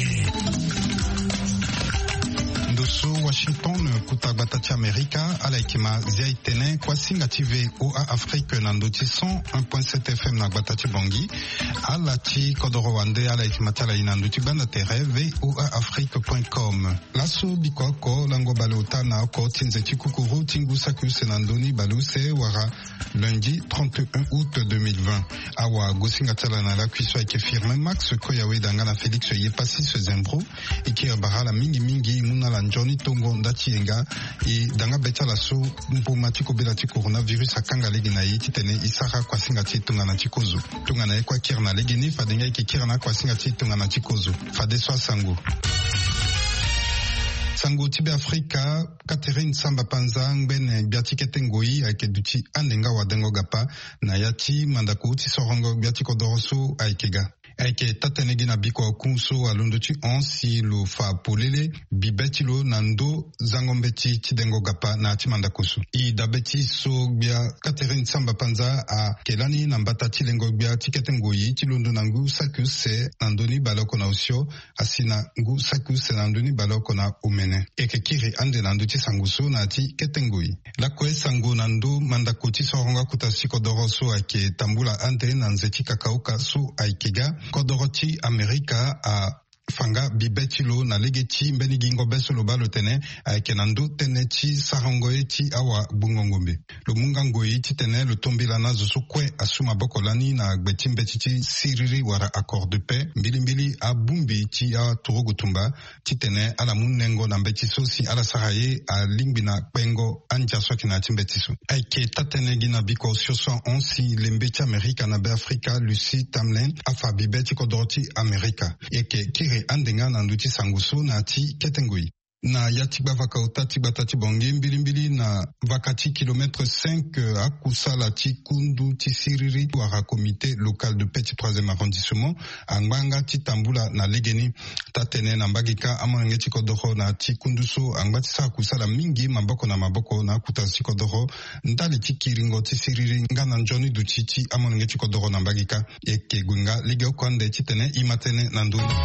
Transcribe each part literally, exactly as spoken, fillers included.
Washington kutabatati Amerika ala ikima zia itene kwa singa tive o a Afrique nandoti cent un point sept F M na batati bongi ala ti kodoro wande ala ikima tala inandoti banda tere v o a afrique point com laso bikoko lango balota na ko tinze tikukuru tingu saku senandoni baluse wara lundi trente et un août deux mille vingt awa gosinga tala na la kuiso ike firme Max Koyawe danga na Félix Yepasi se zembro iki barala mingi mingi muna la njoni tongo ndati yenga i danga beta la so mpuma tiko bela tiko coronavirus akanga legi na yi titene isaka kwa singa titunga na tikozo tunga na kwa kirna legi ni fadenga iki kirna kwa singa titunga na tikozo fadeswa sango sango tibe Afrika Catherine Samba Panza ngben biatikete ngoi akeduti andenga wadengo gapa na yati mandako ti sorongo biatiko doroso aikega Aike tatenegi na biko kunso alondoti onsi lo fa polele bibetilo nando zangombeti tidengo gapa na timandakusu. I dabeti so bia Catherine Samba Panza a kelani nambata tilengo bia tiketengoyi tilondo nangu sakuse nandoni baloko na usio asina ngu sakuse nandoni baloko na umene. Eke kiri ande nandoti sanguso na ti ketengoyi. La kwe sango nando mandakoti soronga kutasiko doroso ake tambula ande nanzeti kakauka so aikega. Kodoroti Amerika a fanga bibetilo na legeti mbeni gingo beso lo balo tene kenando tene chi sarangoe chi awa bungongombe lo mungangoe chi tene lo tombila na zo kwe asuma bokolani na gbeti mbeti chi siriri wara accord de paix mbili mbili a bumbi chi a turugutumba chi tene ala munengo na mbeti so si ala saraye a lingbina pengo anja soki na timbeti so aike tatene gina biko soixante et onze si lembechi Amerika na be Afrika Lucy Tamlin afa bibeti kodoroti Amerika eke kiri andenga na nduti sanguso na ti ketengoi. Na yatiba vakauta tiba tati bongi mbili mbili na vakati kilomètre cinq à kusala ti kundu ti siriri wara comité local de paix troisième arrondissement angbanga ti tambula na legeni tatene na mbagika amonenge ti kodoro na ti kunduso angbati sa kusala mingi maboko na maboko na kuta ti kodoro ndali ti kiringo ti siriri ngana njoni duti ti amonenge ti kodoro na mbagika eke gunga lige okwande ti tene imatene na ndoni.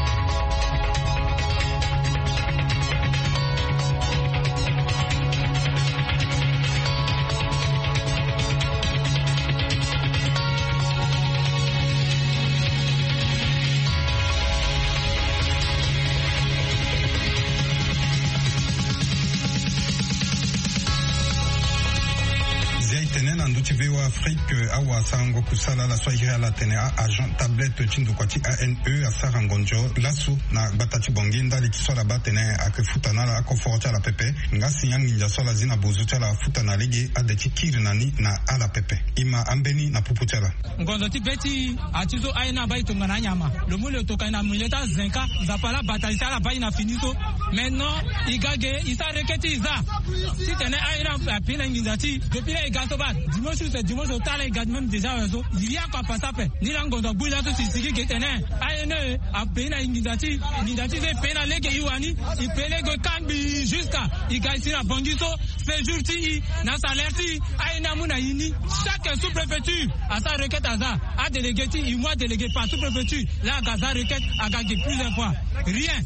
Afrique awa sango kusala la soyira la tene a agent tablette chindo kwati A N E a sarangonjo lasu na batati bonginda li kisola batene ake futana la akoforta la pepe ngasi yang ninja sola zina bozuta la futana lege adeti kirinani na ala pepe ima ambeni na puputela ngondo ti beti atizo aina bai tongana nyama le mule toka na muleta zenka zapala batalisa la bai na finito maintenant igage isa reketi isa si tene aina pina ngindati depuis la igato ba dimanche c'est dimanche au tala igage même déjà réseau il y a quoi pas ça fait ni la ngondo buila to sisiki ke tene aina a pina ngindati ngindati se pina lege iwani i pelego kambi jusqu'à igaisi la bongiso c'est jourti na salerti aina muna yini chaque sous-préfecture a sa requête à ça a délégué il moi délégué par sous-préfecture là gaza requête a gagné plusieurs fois rien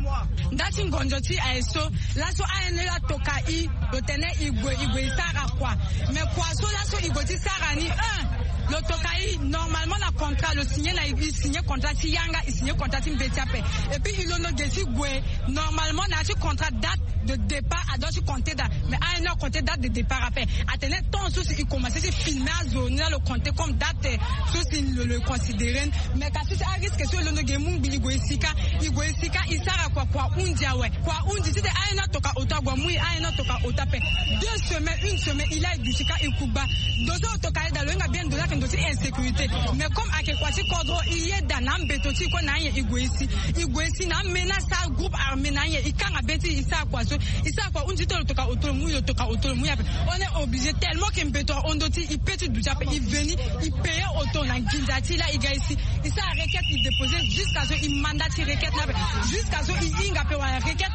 ndati ngonjo ti aeso laso aene la toka i lotene igwe igwe sara kwa mais kwa so laso igwe ti sara ni un le tokai normalement la contrat le signé na il signé contrat ti yanga il signé contrat ti mbetiape et puis il ono gesi gwe normalement na ti contrat date de départ a doit compter date mais a une compter date de départ après atene ton sous il commencer à filmer à zone le compter comme date sous il le, le considérer mais quand tu a risque que le no gemu bili gwe sika igwe sika isara kwa kwa undia we kwa undi ti de a une toka otagwa mui a une toka otape deux semaines une semaine il a du sika ikuba dozo toka da lenga bien de la ndoti insécurité mais comme akekwati kodro iye danam betoti ko nanye igwesi igwesi na mena sa groupe armé nanye ikanga beti isa kwa so isa kwa unji to toka otolo muyo toka otolo muya on est obligé tellement que mbeto ondoti ipeti du jape il veni il paye auto na ngindati la igaisi isa requête il déposer jusqu'à ce il mandati requête na jusqu'à ce il inga pe wa requête na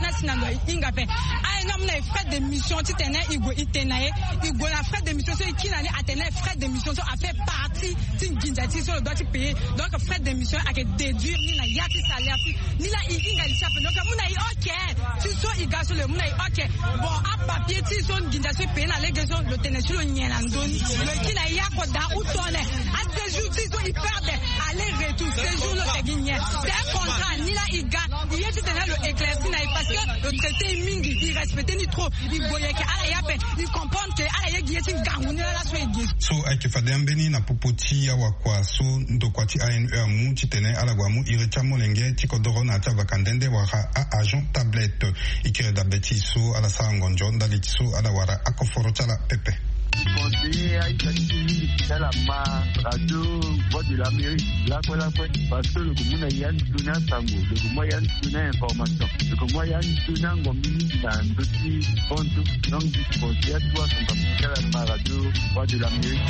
na sinando inga pe ay na mna frais de mission ti tene igo itenaye igo na frais de mission so ikina ni atene frais de mission so a fait partie ti nginja ti so doit payer donc frais de mission a que déduire ni na yati salaire ni la inga li chape donc muna i OK ti so iga so le muna i OK bon a papier ti so nginja so payer na lege so le tene so nyela ndoni le kina ya ko da utone a séjour ti so i perde aller retour séjour le tegigne c'est un contrat ni la iga il y a ti tene le éclairci na parce que le traité mingi il respecte ni trop il voyait que ala ya pe il comprend que ala ya gieti gangu ni la so igi so akifade ambeni na popoti ya wakwa so ndokwati A N E amu ti tene ala wamu irecha molenge ti kodoro na ta vakandende wara a agent tablette ikire da beti so ala sa ngonjo ndali so ala wara akoforo chala pepe conseiller à Italie, c'est la ma radio voix de l'Amérique, là quoi là quoi, parce que le commun a yann tuna sango, le commun yann tuna information, le commun yann tuna ngomini dans d'autres comptes, donc du conseiller à toi, on va faire la radio voix de l'Amérique.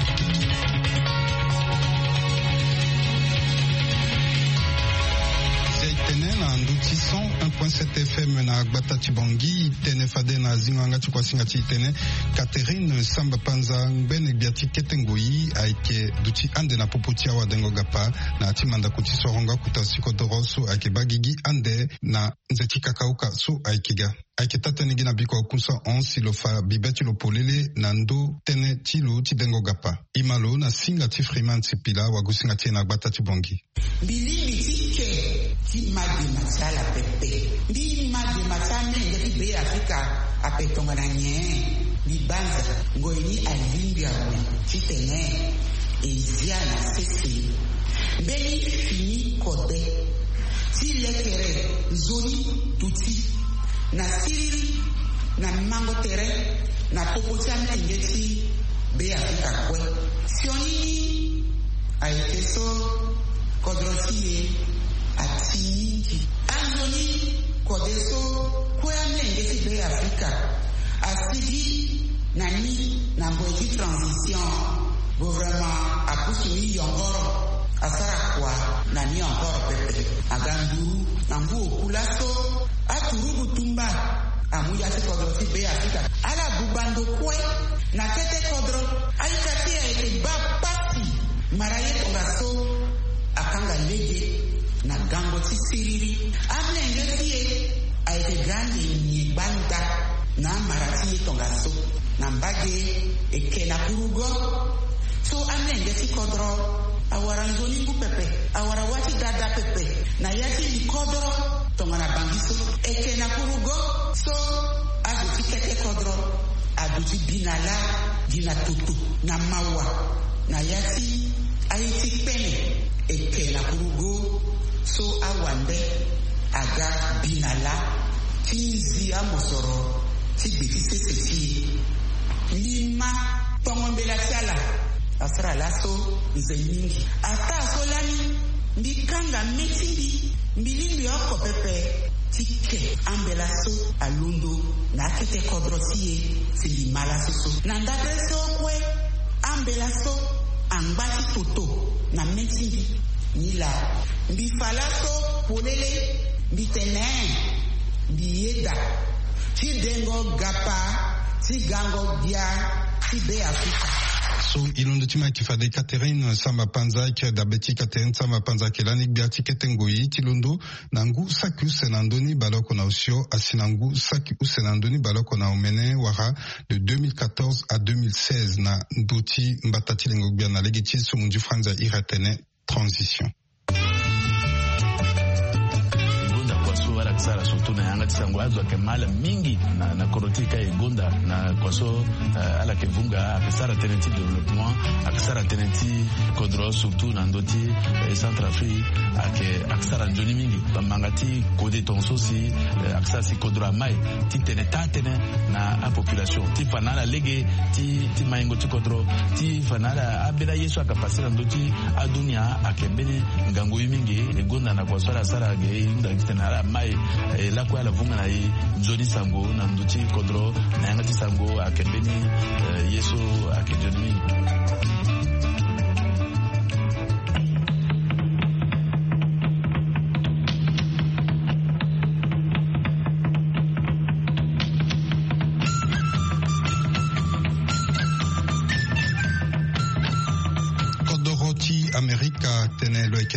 Tene na nduti cent un point sept F M na Gbata Chibangi tene fade na zinganga chukwasinga chi tene Catherine Samba Panza ngbene biati ketengoi aike duti ande na popotia wa dengo gapa na timanda kuti soronga kutasiko dorosu aike bagigi ande na nzeti kakauka su aikiga aike tatene gina biko kunsa on silofa bibeti lo polele na ndo tene tilo ti dengo gapa imalo na singa ti freeman tipila wa gusinga ti na Gbata Chibangi bilili tike ti madi masala pepe ndi madi masame ngati be Afrika apetonga na nye libanza ngoini alimbia ti tene ezia na sese mbeni fini kode ti lekere zoni tuti na siriri na mango tere na popoti amna ngeti be Afrika kwe sioni aiteso kodrosie ati anzoni kodeso kwa mlenge ti be Afrika asigi nani na mbweji transition gouvernement akusumi yongoro asara kwa nani yongoro pepe aganduru na mbu okulaso aturubu tumba amuya ti kodro ti be Afrika ala bubando kwe na tete kodro aikati ete ba pasi maraye tongaso akanga lege na gango ti siriri amlenge tie aite grande ni banda na marati tongaso na mbage ekena kurugo so amlenge ti kodro awara nzoni ngu pepe awara wati dada pepe na yati ni kodro tongana bangiso ekena kurugo so aduti kete kodro aduti binala dina tutu na mawa na yati aiti pene ekena kurugo so awande aga binala tinzi amosoro tibeti seseti lima tongombela sala asra laso nzemingi ata solani mbikanga metindi mbilimbi oko pepe tike ambelaso alundo na kete kodrosie sili malaso na ndapreso kwe ambelaso angbati toto na metindi nila mbifalaso polele mbitene mbiyeda tidengo gapa tigango dia tibe Afrika so ilondo tima kifade Catherine Samba Panza ki da beti Catherine Samba Panza kelani biati ketengoi tilondo nangu saku senandoni baloko na usio asinangu saku senandoni baloko na omene wara de deux mille quatorze à deux mille seize na ndoti mbatati lengo bia na legiti sumunji franza iratene transition wala kusara surtout na yanga tisango azwa kemala mingi na na korotika egonda na kwaso uh, ala kevunga akisara tenenti development akisara tenenti kodro surtout na ndoti eh, Centrafrique ake akisara njoni mingi bamangati kode tonso si uh, akisara si kodro mai ti tene tatene na a population ti fanala lege ti ti maingo ti kodro ti fanala abela yesu akapasira ndoti adunia akebeni ngango mingi egonda na kwaso ala sara ge inda kitena mai eh, la kwa la vunga na i nzoni sango na nduti kodro na yanga ti sango akembeni eh, yeso akejoni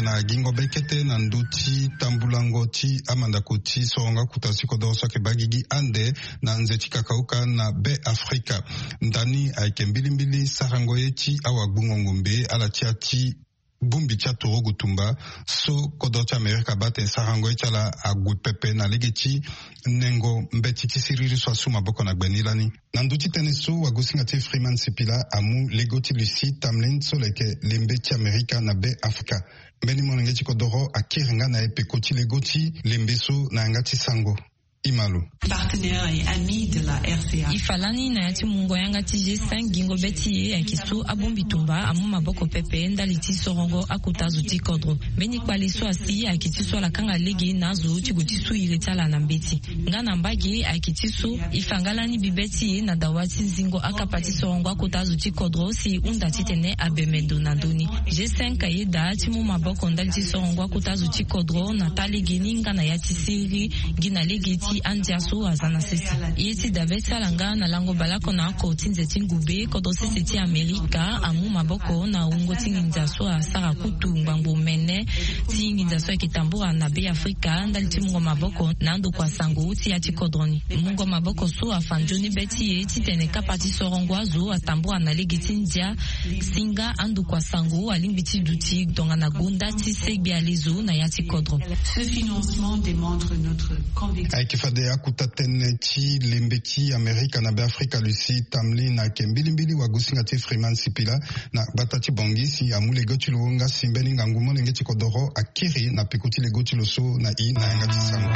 na gingo bekete na nduti tambulango ti amandako ti soronga kutasi kodoroso ke bagigi ande na nzeti kakauka na be Afrika ndani aike mbilimbili sarango yeti awa bungongombe ala tia ti bumbi tia toro gutumba so kodorcha Amerika bate sarango yeti ala agwepepe na legeti nengo mbeti ti siriri so asuma boko na gbenilani na nduti teneso wagusinga ti Freeman Sipila amu legoti Lucy Tamlin so leke lembe ti Amerika na be Afrika mbeni monenge ti kodoro akiringa na epekoti legoti lembeso na ngati sango Imalo. Partenaire et ami de la R C A. Ifalani na yati mungo yanga ti G cinq gingo beti ye akisu abombi tumba amu maboko pepe ndaliti sorongo akutazu ti kodro. Beni kwaliso asi akitisu ala kanga legi nazu chigutisu iletala na mbeti. Ngana mbagi akitisu ifangalani bibeti ye na dawati zingo akapati sorongo akutazu ti kodro si unda titene abemedo na doni. G cinq ye da ti mu maboko ndaliti sorongo akutazu ti kodro na talegi ninga na yati siri gina legi ti andiaso azana sisi. Yeti dabeta langa na lango balako na ako tinze tingube kodo sisi ti Amerika amu maboko na ungo tingindaso asara kutu ngambo mene tingindaso ekitambura na be Afrika ndali ti mungo maboko na ando kwa sango ti ati kodroni. Mungo maboko so afanjoni beti ye ti tene kapati sorongo azo atambura na legi tindia singa ando kwa sango alimbi ti duti donga na gonda ti segbi alizo na yati kodro. Ce financement démontre notre conviction. Fade akuta tene ti lembeti Amerika na be Afrika Lucy Tamlin na kembilimbili wagusinga ti Freeman Sipila na batati bongisi amu legoti luonga simbeni ngangumo nenge ti kodoro akiri na pikuti legoti loso na i na yanga ti sango.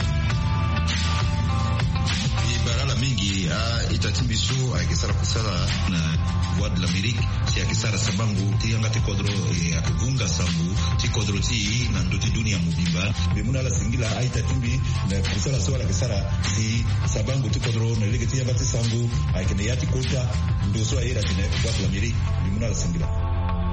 Barala mingi a itatimbiso akisara kusala na Voix de l'Amérique si akisara sabangu ti yanga ti kodro akivunga sambu ti kodro ti na ndoti dunia mubimba bemuna la singila a itatimbi na kusala so akisara si sabangu ti kodro na lege ti yanga ti sambu akene yati kota ndoso ayera ti Voix de l'Amérique bemuna la singila.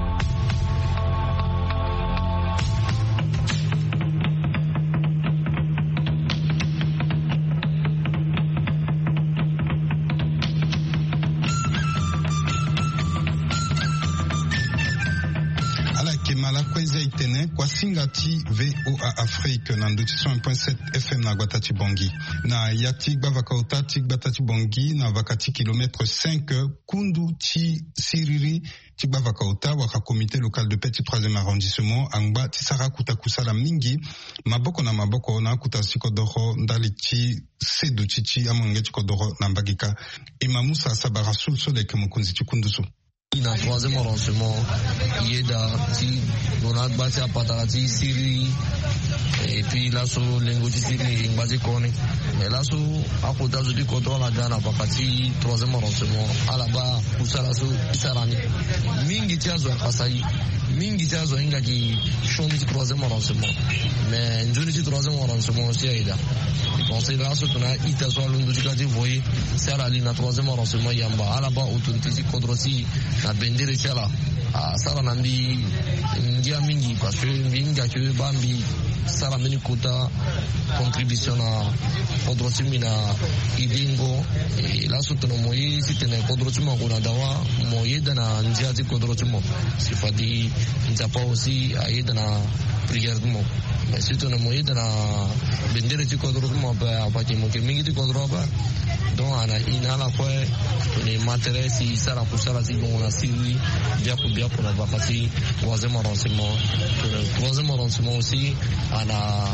Kwa singati V O A Afrique na nduti cent un point sept F M na Guatati Bongi na yati bavaka utati Guatati Bongi na vakati kilomètre cinq kundu ti siriri ti bavaka uta waka comité local de petit troisième arrondissement angba ti sara kuta kusala mingi maboko na maboko na kuta sikodoro ndali ti sedu ti ti amonge ti kodoro na mbagika imamusa sabara sul soleke mukunzi ti kundusu. Na troisième arrondissement, il y a des gens à Patarati, Syrie, et puis là, sur l'Engoti Syrie, Ingbazi Kone. Mais là, sur à côté du contrôle à Ghana, Pakati, troisième arrondissement, à la bas, Kusarasu, Isarani. Mingi Tiazo à Kasaï, Mingi Tiazo Ingaki, Choni du troisième arrondissement. Mais Njoni du troisième arrondissement aussi, Aïda. Bon, c'est là, sur la Itazo, l'Undukati, vous voyez, c'est à la ligne, troisième arrondissement, Yamba, à la bas, autorité du contrôle na bendere chala a sara nambi ngia mingi parce que minga que bambi sara meni kota contribution na kodrotimi na idingo e la sotono moyi sitene kodrotimo kuna dawa moyi dana ngia ti kodrotimo sifadi nzapa aussi ayeda na prière mo mais sotono moyi dana bendere ti kodrotimo ba apati mo ke mingi ti kodroba donc ana inala kwa ni matériel si sara kusala ti bon Syrie, bien pour bien pour la vacancy, troisième arrondissement. Le troisième arrondissement aussi, on a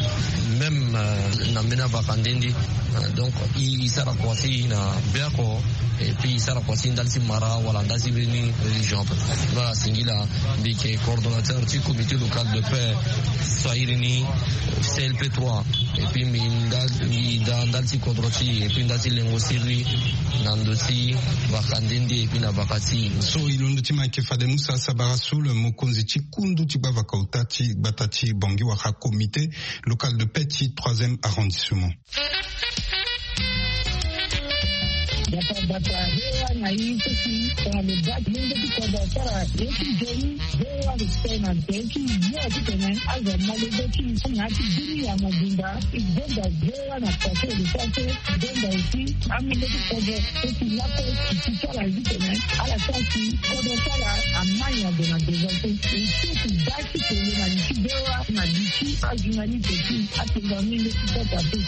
même na mena vakandindi, donc il sera quasi na bien quoi, et puis il sera quasi dans le mara voilà dans le venu religion. Voilà singila, bi qui est coordonnateur du comité local de paix, Swahilini, C L P trois, et puis mi dans dans le kodroti, et puis dans le lengo Syrie, dans le dossier vakandindi et puis na vakati. So ilondo tima ke fade musa sabara sul mokonzi chikundu tibava kautati batati bongi wa comité local de petit troisième arrondissement. bata bata hewa na hizo si kwa mbaki ndio kwa biashara yetu jeni hewa tena teki yote tena aza malizo ki na kidini ya majinda igenda hewa na kwa sababu sasa genda hiki amile kwa teki yako kichara hivi tena ala sasa kwa sala amanya de na dezote ikitu baki kwenye na hewa na diki ajinali teki atendamile kupata tu.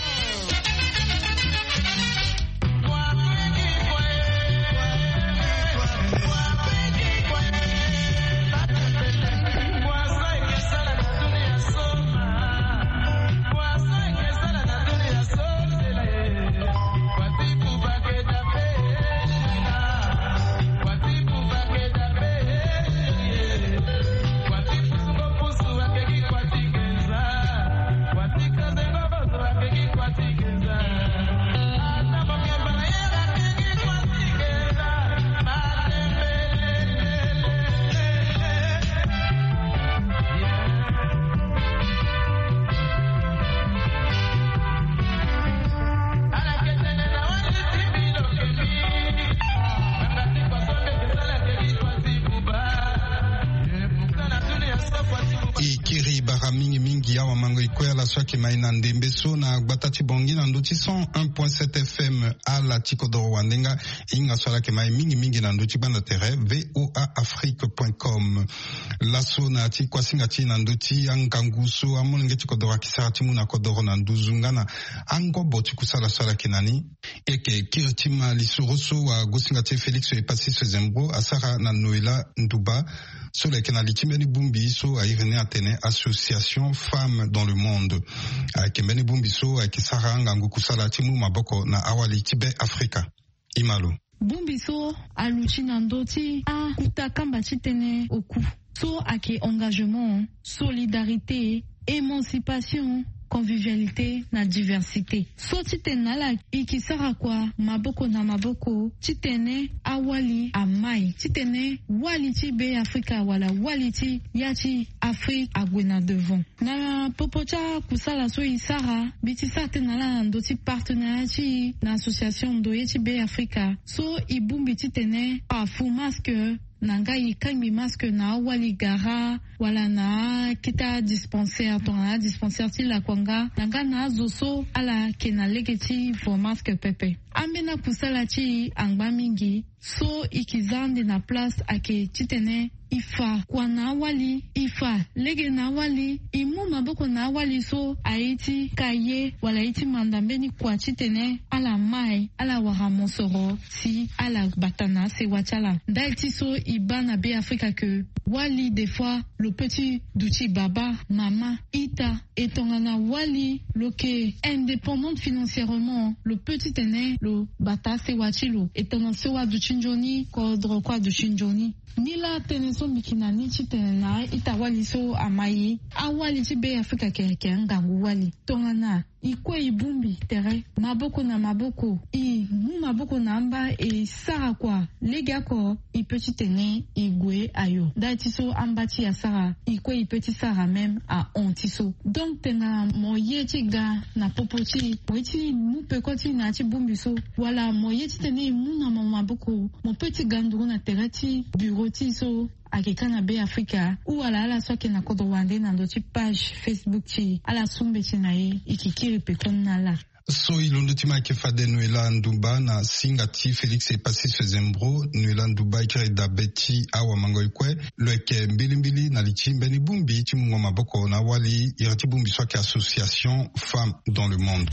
Swaki maina ndembeso na gbatati bongi na nduti cent un point sept F M ala Tikodoro Wandenga inga swala ke mai mingi mingi na nduti banda tere v o a afrique point com laso na ti kwasinga ti na nduti anganguso amolenge Tikodoro kisara timu na kodoro na nduzungana ango boti kusala swala kenani eke kirtima lisuroso wa gosinga ti Felix e Pacis Zembro asara na Noela Nduba sole kenali timeni bumbi so a irene atene association femmes dans le monde Kembeni Bumbiso akisara ngangu kusala timu maboko na awali tibe Afrika. Imalo. Bumbiso aluchi nandoti a kutakamba chitene oku. So ake engagement, solidarité, émancipation, convivialité na diversité. So titena la ikisara kwa maboko na maboko titene awali amai titene wali tibe Afrika wala wali ti yati Afrique agwena devant. Na popocha kusala so isara biti satena la ndoti partenariat na association ndoye tibe Afrika. So ibumbi titene a fu masque nanga ikangi masque na wali gara wala na kita dispensaire ton na dispensaire ti la kwanga nanga na zoso ala kena legeti for masque pepe amena kusala ti angba mingi so ikizande na place ake titene ifa kwa na wali ifa lege na wali imu maboko na wali so aiti kaye wala iti mandambeni kwa titene ala mai ala waramonsoro si ala batana se wachala daiti so ibana be Afrika que wali des fois le petit douti baba mama ita etongana wali loke indépendante financièrement le petit ene le bata se wachilo etongana se wa duchinjoni kodro kwa duchinjoni nila teneso mikina nichi tenena ita wali so amayi awali tibe Afrika keke ngangu wali tongana ikwe ibumbi tere maboko na maboko i mu maboko na amba e sara kwa lega ko i petit tene igwe ayo dati so ambati ya sara ikwe i petit sara même a ontiso donc tena moye tiga na popoti weti mu pekoti na ti bumbi so wala moye tene mu na maboko mon petit gandou na terati bureau ti so akekana be Afrika ou ala ala soke na kodo wande na ndoti page Facebook ti ala sumbe ti na ye ikikiri pekon na la. So ilondo tima ke fade Noela Nduba na singati Felix e Pacis Zembro Noela Nduba ikere da beti awa mango ikwe loeke mbili mbili na lichi mbeni bumbi ti mungo maboko na wali irati bumbi soke association femmes dans le monde.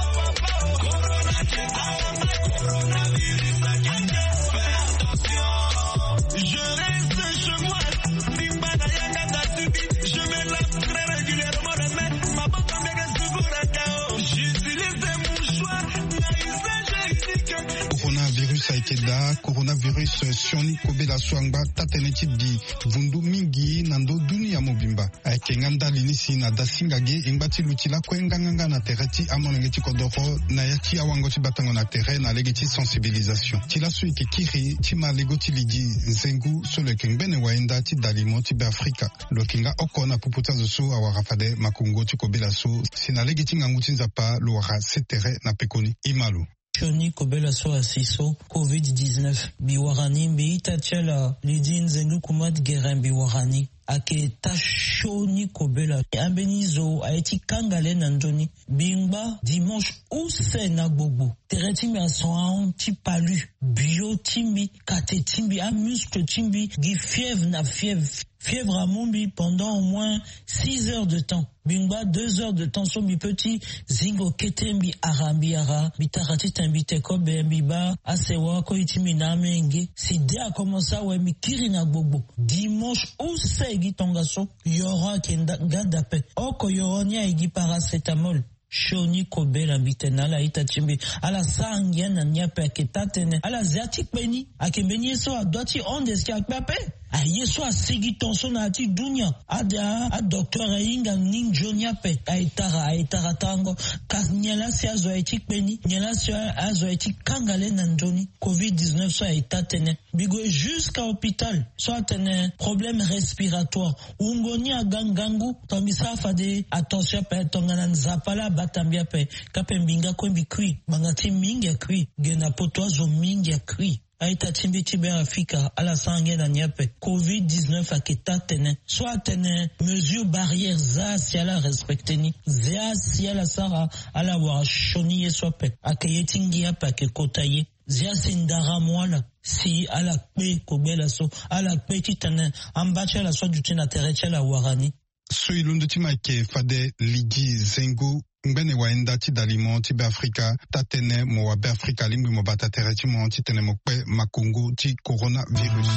Saikeda coronavirus sioni kobela swangba tateneti di vundu mingi nando dunia mobimba akenganda linisi na dasingage ingbati lutila kwenganga na tereti amonengeti kodoro na yati awangoti batango na terre na legeti sensibilisation tila suike kiri tima legoti lidi nzengu solo kengbene waenda ti dalimo ti be Afrika lokinga okona puputa zoso awarafade makungo ti kobela so sina legeti nganguti nzapa luara setere na pekoni imalu. Shoni Kobela so asiso covid dix-neuf biwarani mbeita chala lidin zengu kumad gerem biwarani ake tashoni Kobela ambenizo aeti kangale nandoni bingba dimanche ou sena gbogbo teretimi ason ti palu bio timbi kate timbi a muscle timbi gi fièvre na fièvre fièvre à Mombi pendant au moins six heures de temps. Bingba, deux heures de temps sur mi petit, zingo ketembi arambi ara, bitarati tambite kobe mbiba, asewa ko itimi na menge. Si dé a commencé à ouais mi kirina gbogbo. Dimanche ou segi tongaso, yora kenda gadape. Oko yoronia igi paracétamol. Shoni Kobela bitena la itachimbi ala sangia na nyape aketatene ala ziatik beni akembeni so adoti ondeski akpape aye so asigi tonso na ati dunya ada a docteur inga ning jonyape aitara aitara tango kanyela si azo etik beni nyela si azo etik kangale na njoni covid dix-neuf so aitatene bigo jusqu'à hôpital so atene problème respiratoire ungoni agangangu tambisa fade attention pe tongana nzapala batambia pe kape mbinga kwembi kwi mangati mingi ya kwi gena potwazo mingi ya kwi aita timbi tibe Afrika ala sange na nyape covid dix-neuf aketa tene soit tene mesure barrière za si ala respecteni za si ala sara ala wa shoni yesope akeyetingi apa ke kotaye zia sindara mwala si ala pe Kobela so ala pe titane ambacha la so dutina terecha la warani so ilundu timake fade ligi zengu ngene waenda ti dalimo ti be Afrika tatene mo wa be Afrika limbi mo bata tereti mo ti tene mo pe makongo ti coronavirus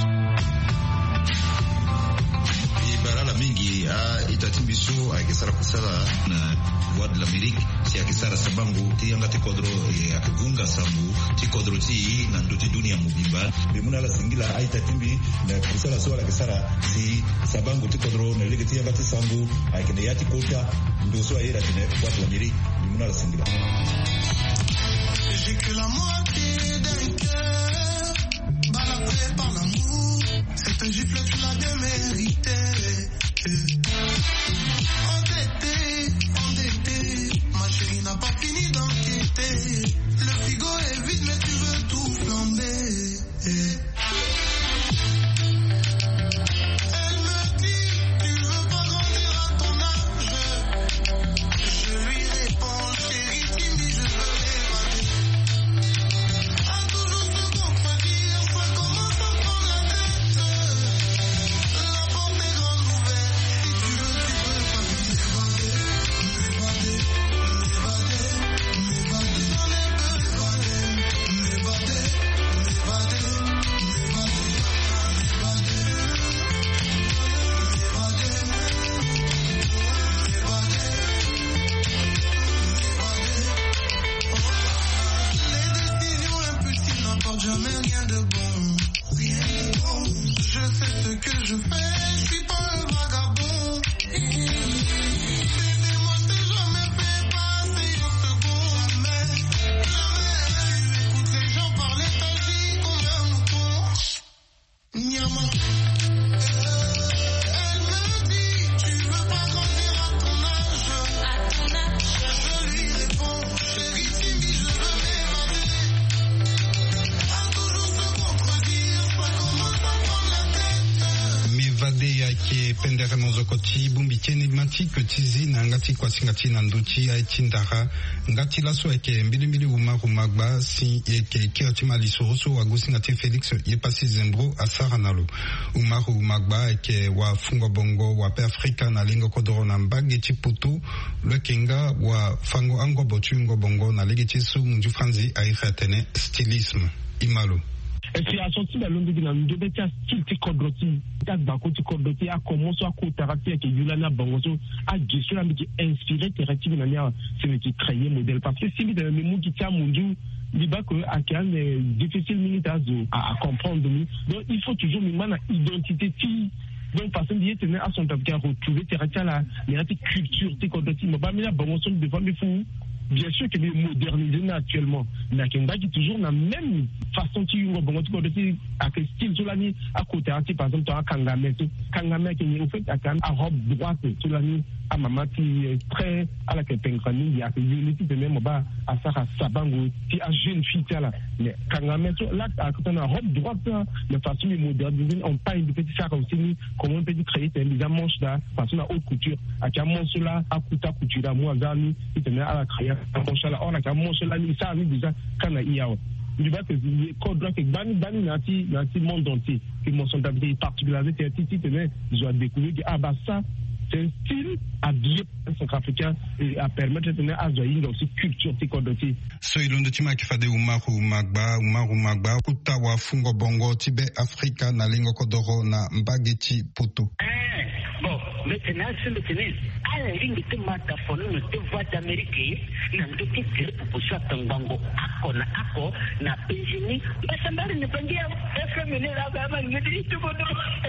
ibarala mingi a itatimbiso akisara kusala na voix de l'Amérique si akisara sabangu ti yanga ti kodro e akagunga sambu ti kodro ti na ndoti dunia mubimba bimuna la singila a itatimbi na kusala so akisara si sabangu ti kodro na lege ti yanga ti sambu akene yati kota ndo so ayera tene voix de l'Amérique bimuna la singila j'ai que la moitié d'un cœur baladé par l'amour c'est un gifle tu l'as bien mérité endetté endetté ma chérie n'a pas fini d'enquêter le frigo est vide mais tu veux tout flamber elle me dit tu veux pas grandir à ton âge je lui réponds chérie Timbi je veux m'évader à toujours se contredire ça commence à prendre la tête la porte est grande ouverte si tu veux tu peux pas m'évader m'évader m'évader m'évader j'en ai besoin m'évader jamais rien de bon, rien de bon. Je sais ce que je fais, je suis pas un vagabond. Aidez-moi, c'est jamais fait passer au second. Jamais, jamais. Tu écoutes les gens parler, t'agis comme un mouton. Nyama. Elle me dit, tu veux pas grandir à ton âge. À ton âge. Je lui réponds, chérie Timbi, je veux m'évader. mevade yake pendere mozokoti bumbikeni matiko tizi na ngati kwasi ngati na nduchi aiti ndara ngati laso yake mbilimbili umaru magba si yake kirati malisoroso wagusi ngati Felix yepasi zembro asara nalo umaru magba yake wa fungo bongo wa pe Afrika na lingo kodoro na mbage chiputu lekenga wa fango ango botungo bongo na legiti su munju franzi aïratene stylisme imalo. Et puis, à sortir de l'ombre de l'homme, de faire style de kodroti, d'abord, de kodroti, à commencer à côté avec Yulana Bangoso, à gestion avec inspiré, thérapie, de manière, c'est qui créer modèle. Parce que si vous avez le mot qui tient mon dieu, il va que à quel est difficile à comprendre. Donc, il faut toujours une identité qui. Donc, façon d'y être à son tableau, retrouver thérapie à la culture, de kodroti, mais pas mais la Bangoso devant les fous. Bien sûr qu'elle est modernisée actuellement. mais qui toujours la même façon qui est bon tu peux à que style solani à côté par exemple à Kangame Kangame qui est en fait à robe droite solani à maman qui est très à la Kepenkani il y a que unité de même bas à Sarah Sabango qui a jeune fille là mais Kangame là à côté de robe droite de façon moderne on pas une petite Sarah aussi comment on peut créer des manches là façon à haute couture à qui manche là à couta couture à moi gani qui tenait à la créer manche là on a qu'à manche là ni ça ni déjà quand il y a il va que le code que bani bani nati nati monde entier qui mon sont d'habitude particulièrement c'est un titre tenait ils ont découvert que ah bah ça c'est un style habillé centrafricain et à permettre de tenir à joindre aussi culture tikondoti so ilondo tima kifade umaru magba umaru magba kutawa fungo bongo tibe Afrika na lingo kodoro na mbageti poto eh bon maintenant c'est le tennis à la ligne de mataphone de voix d'Amérique na ndoki tire pour ça tangango ako na ako na penjini basa mbali ne pangia F M ne la baba ne dit tout bon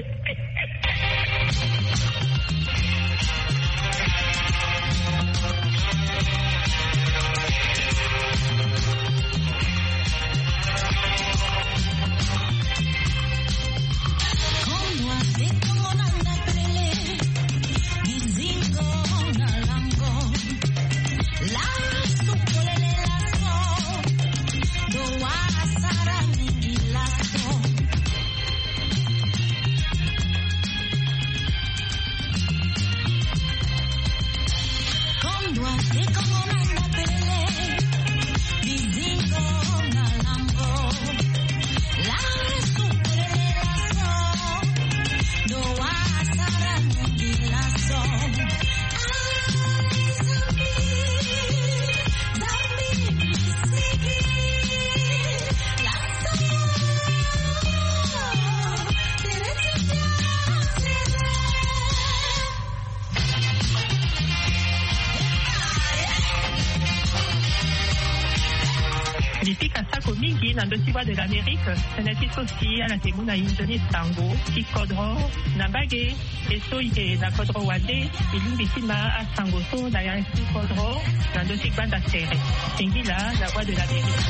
na ndotiwa de l'Amérique, c'est natif aussi à la Temuna Indonesi Tango, qui kodro, na bagé, et so ite na kodro wade, et l'umbitima à Sangoso, na yansi kodro, na ndotik banda serre. Ingila, la voix de l'Amérique.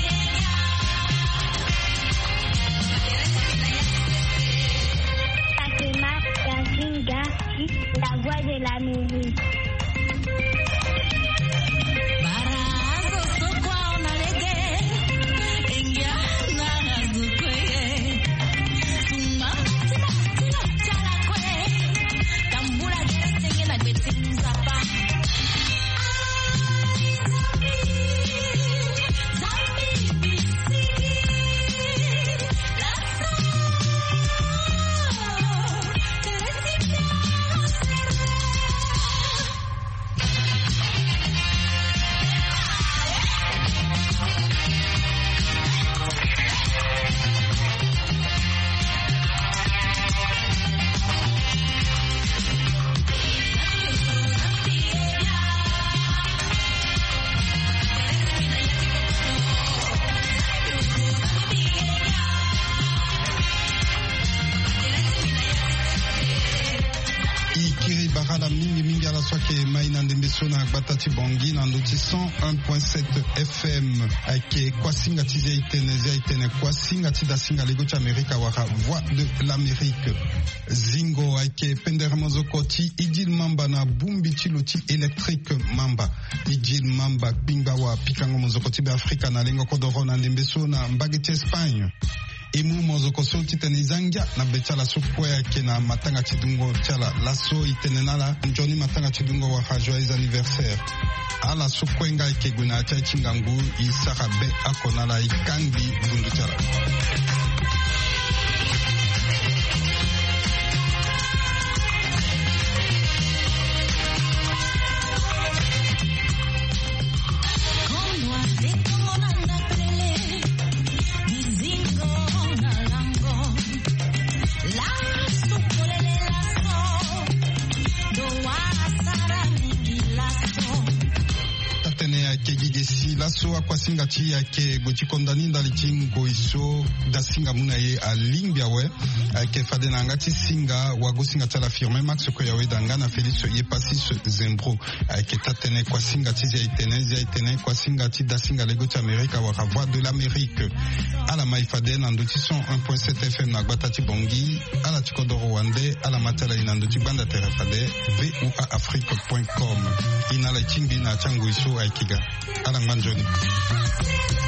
Fatima Yasinga, la voix de l'Amérique. na batati bongi na ndoti cent un point sept F M ake kwasinga tize itenezia itene kwasinga tida singa lego cha Amerika wara voix de l'Amérique zingo ake pendere mozokoti idil mamba na bumbi chiloti électrique mamba idil mamba pingba wa pikango mozokoti be Afrika na lengo kodoro na ndembeso na mbageti Espagne emu mozoko so titene zangia na betala sokwe yake na matanga chidungo chala laso itenenala njoni matanga chidungo wa joyeux anniversaire ala sokwe nga yake guna cha chingangu isaka be akonala ikangi bundu chala legesi laso akwasinga chi yake gochi kondani ndali chingo iso dasinga muna ye alimbia we ake fadena ngati singa wagosinga tala firme max ko yawe dangana Félix ye pasis zembro ake tatene kwasinga chi ya itene ya itene kwasinga chi dasinga lego cha Amerika wa voix de l'Amérique ala maifadena ndoti son un point sept F M na batati bongi ala chikodo rwande ala matala inandoti banda terefade v u a afrique point com inala chingi na chango iso aikiga ala manjoni